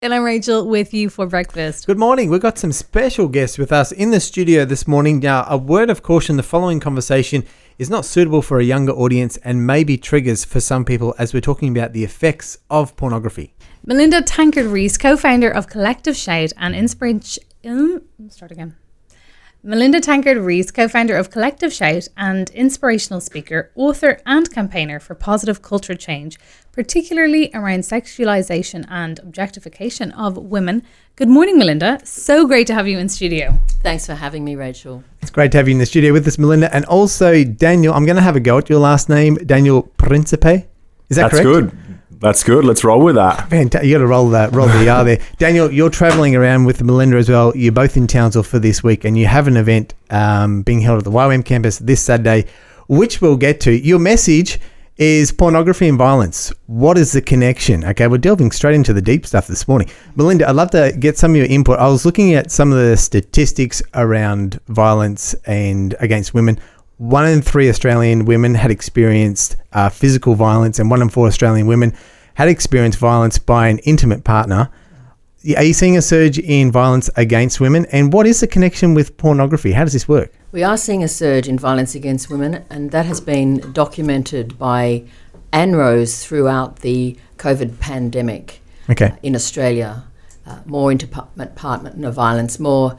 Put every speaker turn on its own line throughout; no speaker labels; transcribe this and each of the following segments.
And I'm Rachel with you for breakfast.
Good morning. We've got some special guests with us in the studio this morning. Now, a word of caution, the following conversation is not suitable for a younger audience and may be triggers for some people as we're talking about the effects of pornography.
Melinda Tankard-Rees, co-founder of Collective Shout and Melinda Tankard-Rees, co-founder of Collective Shout and inspirational speaker, author and campaigner for positive culture change, particularly around sexualization and objectification of women. Good morning, Melinda. So great to have you in studio.
Thanks for having me, Rachel.
It's great to have you in the studio with us, Melinda. And also, Daniel, I'm going to have a go at your last name, Daniel Principe. Is that correct?
That's good. That's good. Let's roll with that.
Fantastic. You got to roll the R there. Daniel, you're travelling around with Melinda as well. You're both in Townsville for this week and you have an event being held at the YWAM campus this Saturday, which we'll get to. Your message is pornography and violence. What is the connection? Okay, we're delving straight into the deep stuff this morning. Melinda, I'd love to get some of your input. I was looking at some of the statistics around violence and against women. 1 in 3 Australian women had experienced physical violence and 1 in 4 Australian women had experienced violence by an intimate partner. Are you seeing a surge in violence against women? And what is the connection with pornography? How does this work?
We are seeing a surge in violence against women, and that has been documented by ANROS throughout the COVID pandemic in Australia. More intimate partner violence, more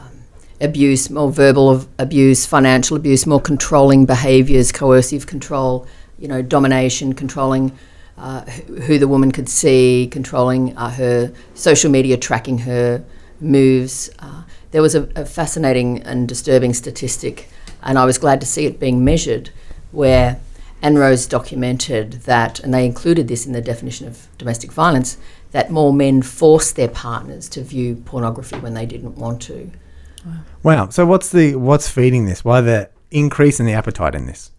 abuse, more verbal abuse, financial abuse, more controlling behaviours, coercive control, domination, controlling who the woman could see, controlling her social media, tracking her moves. There was a fascinating and disturbing statistic, and I was glad to see it being measured, where ANROS documented that, and they included this in the definition of domestic violence, that more men forced their partners to view pornography when they didn't want to.
Wow. So what's feeding this? Why the increase in the appetite in this?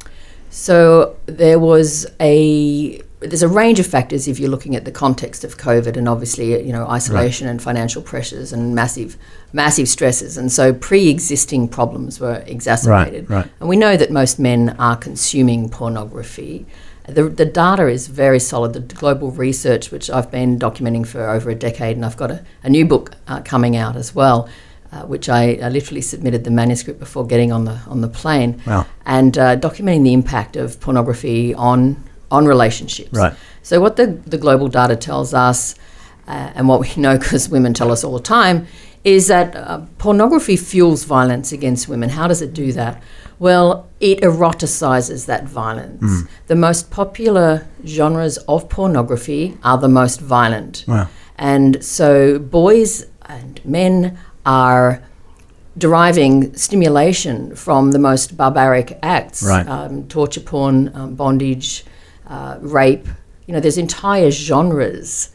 So there's a range of factors if you're looking at the context of COVID, and obviously, isolation and financial pressures and massive stresses. And so pre-existing problems were exacerbated.
Right.
And we know that most men are consuming pornography. The data is very solid. The global research, which I've been documenting for over a decade, and I've got a new book coming out as well, which I literally submitted the manuscript before getting on the plane.
Wow.
And documenting the impact of pornography on relationships.
Right.
So what the global data tells us, and what we know because women tell us all the time, is that pornography fuels violence against women. How does it do that? Well, it eroticizes that violence. The most popular genres of pornography are the most violent.
Wow.
And so boys and men are deriving stimulation from the most barbaric acts, torture porn, bondage, rape. There's entire genres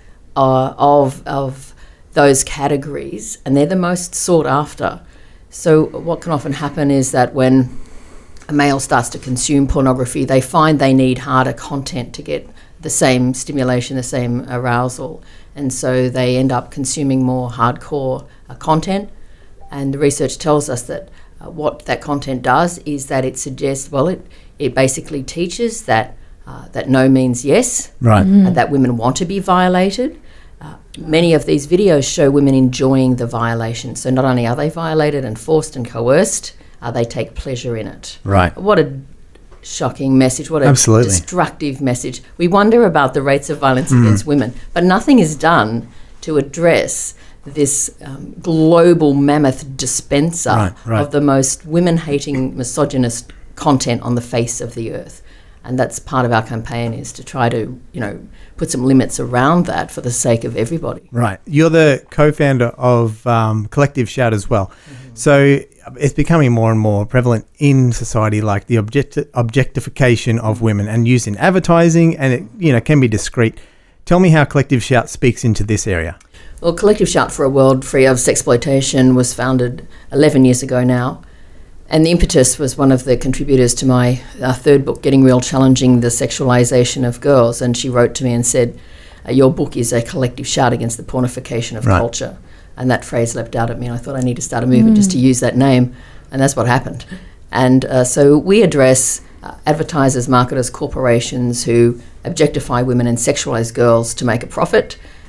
of those categories, and they're the most sought after. So what can often happen is that when a male starts to consume pornography, they find they need harder content to get the same stimulation, the same arousal, and so they end up consuming more hardcore content. And the research tells us that what that content does is that it suggests, it basically teaches that no means yes, that women want to be violated. Many of these videos show women enjoying the violation. So not only are they violated and forced and coerced, they take pleasure in it.
Right.
What a shocking message. What a destructive message. We wonder about the rates of violence against women, but nothing is done to address this global mammoth dispenser of the most women-hating, misogynist content on the face of the earth. And that's part of our campaign, is to try to, put some limits around that for the sake of everybody.
Right. You're the co-founder of Collective Shout as well. So it's becoming more and more prevalent in society, like the objectification of women and used in advertising, and it can be discreet. Tell me how Collective Shout speaks into this area.
Well, Collective Shout for a World Free of Sexploitation was founded 11 years ago now. And the impetus was one of the contributors to my third book, Getting Real, Challenging the Sexualization of Girls. And she wrote to me and said, your book is a collective shout against the pornification of culture. And that phrase leapt out at me, and I thought I need to start a movement just to use that name. And that's what happened. And so we address advertisers, marketers, corporations who objectify women and sexualize girls to make a profit.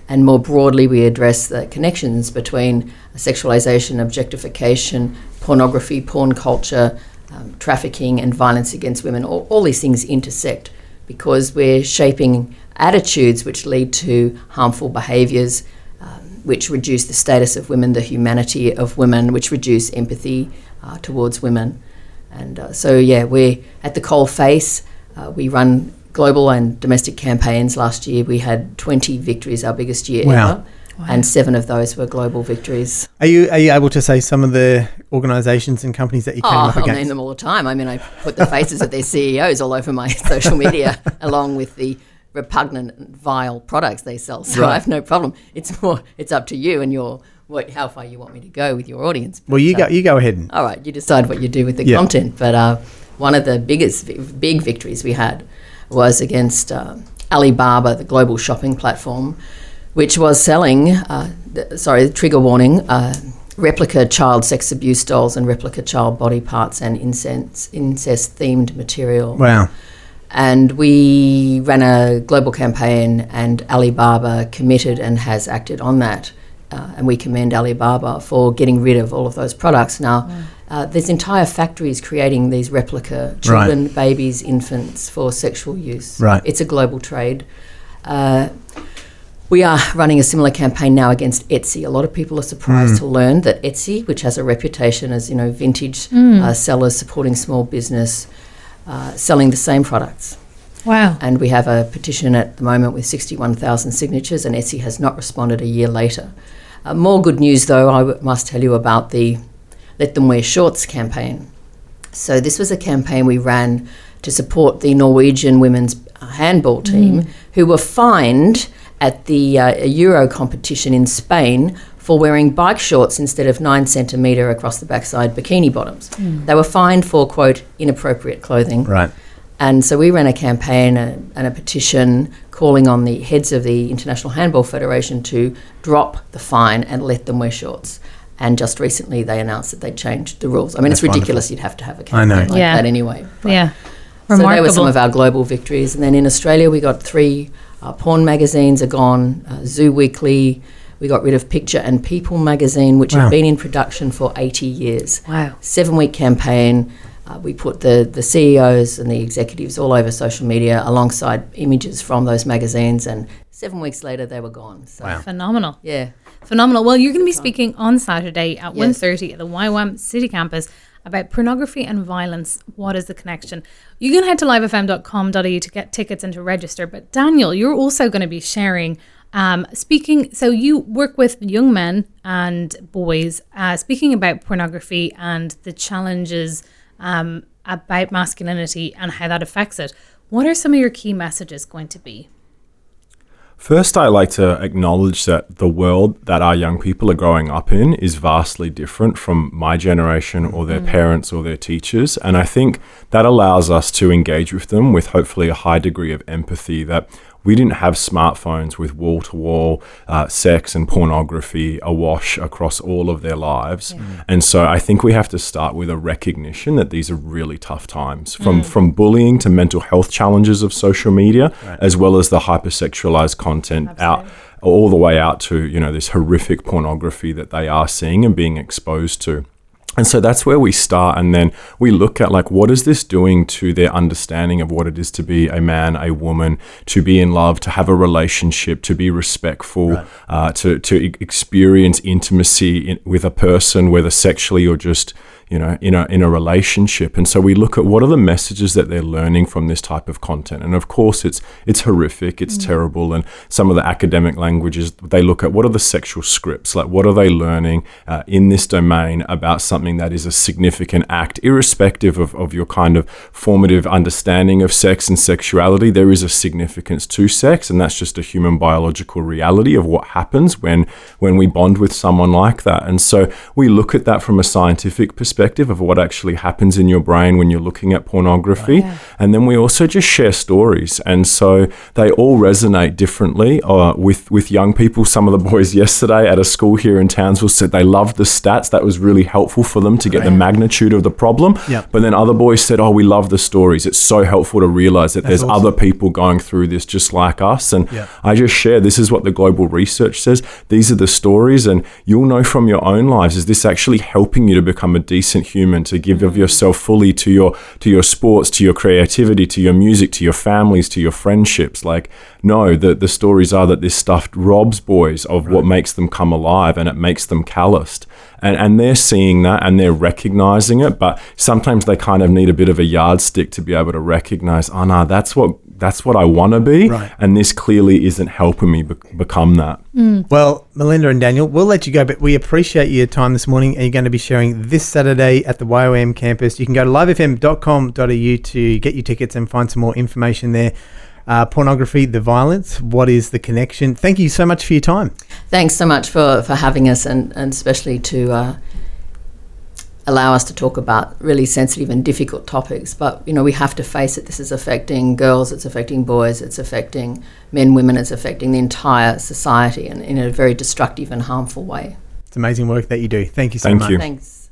And more broadly, we address the connections between sexualization, objectification, pornography, porn culture, trafficking and violence against women. All these things intersect because we're shaping attitudes which lead to harmful behaviours, which reduce the status of women, the humanity of women, which reduce empathy towards women. And we're at the coalface. We run global and domestic campaigns. Last year we had 20 victories, our biggest year ever. Wow. And 7 of those were global victories.
Are you able to say some of the organisations and companies that you came up against?
I'll name them all the time. I mean, I put the faces of their CEOs all over my social media, along with the repugnant and vile products they sell. So I have no problem. It's up to you and how far you want me to go with your audience.
Well, you go ahead.
All right, you decide what you do with the content. But one of the big victories we had was against Alibaba, the global shopping platform, which was selling, trigger warning, replica child sex abuse dolls and replica child body parts and incest-themed material.
Wow.
And we ran a global campaign, and Alibaba committed and has acted on that. And we commend Alibaba for getting rid of all of those products. Now, there's entire factories creating these replica children, babies, infants for sexual use.
Right.
It's a global trade. We are running a similar campaign now against Etsy. A lot of people are surprised to learn that Etsy, which has a reputation as, vintage sellers supporting small business, selling the same products.
Wow.
And we have a petition at the moment with 61,000 signatures, and Etsy has not responded a year later. More good news, though, I must tell you about the Let Them Wear Shorts campaign. So this was a campaign we ran to support the Norwegian women's handball team, who were fined at the Euro competition in Spain for wearing bike shorts instead of 9 centimetre across the backside bikini bottoms. They were fined for, quote, inappropriate clothing.
Right.
And so we ran a campaign and a petition calling on the heads of the International Handball Federation to drop the fine and let them wear shorts. And just recently they announced that they'd changed the rules. I mean, it's ridiculous you'd have to have a campaign like that anyway.
Yeah.
So they were some of our global victories. And then in Australia we got 3 porn magazines are gone, Zoo Weekly. We got rid of Picture and People magazine, which had been in production for 80 years.
Wow.
7-week campaign. We put the CEOs and the executives all over social media alongside images from those magazines, and 7 weeks later they were gone. So,
Phenomenal.
Yeah.
Phenomenal. Well, you're going to be speaking on Saturday at 1:30 at the YWAM City Campus about pornography and violence. What is the connection? You can head to livefm.com.au to get tickets and to register. But Daniel, you're also going to be sharing speaking. So you work with young men and boys, speaking about pornography and the challenges about masculinity and how that affects it. What are some of your key messages going to be?
First, I like to acknowledge that the world that our young people are growing up in is vastly different from my generation or their parents or their teachers. And I think that allows us to engage with them with hopefully a high degree of empathy, that we didn't have smartphones with wall-to-wall sex and pornography awash across all of their lives. And so I think we have to start with a recognition that these are really tough times, from bullying to mental health challenges of social media, as well as the hypersexualized content out all the way out to, this horrific pornography that they are seeing and being exposed to. And so that's where we start, and then we look at what is this doing to their understanding of what it is to be a man, a woman, to be in love, to have a relationship, to be respectful, to experience intimacy with a person, whether sexually or just in a relationship. And so we look at what are the messages that they're learning from this type of content. And of course it's horrific, it's terrible, and some of the academic languages, they look at what are the sexual scripts, what are they learning in this domain about something that is a significant act, irrespective of your kind of formative understanding of sex and sexuality. There is a significance to sex, and that's just a human biological reality of what happens when we bond with someone like that. And so we look at that from a scientific perspective, perspective of what actually happens in your brain when you're looking at pornography.
Yeah.
And then we also just share stories. And so they all resonate differently with young people. Some of the boys yesterday at a school here in Townsville said they loved the stats. That was really helpful for them to get the magnitude of the problem.
Yep.
But then other boys said, oh, we love the stories. It's so helpful to realize that there's
awesome.
other people going through this just like us. And
Yep.
I just share, this is what the global research says. These are the stories, and you'll know from your own lives, is this actually helping you to become a decent human, to give of yourself fully to your sports, to your creativity, to your music, to your families, to your friendships? Like, no, the stories are that this stuff robs boys of what makes them come alive, and it makes them calloused. And they're seeing that and they're recognizing it, but sometimes they kind of need a bit of a yardstick to be able to recognize, oh no, that's what I want to be,
Right.
and this clearly isn't helping me become that.
Well, Melinda and Daniel, we'll let you go, but we appreciate your time this morning, and you're going to be sharing this Saturday at the YWAM campus. You can go to livefm.com.au to get your tickets and find some more information there. Pornography, the violence, what is the connection? Thank you so much for your time.
Thanks so much for having us, and especially to allow us to talk about really sensitive and difficult topics. But, we have to face it. This is affecting girls, it's affecting boys, it's affecting men, women, it's affecting the entire society, and in a very destructive and harmful way.
It's amazing work that you do. Thank you so
Thank
much.
you.
Thanks.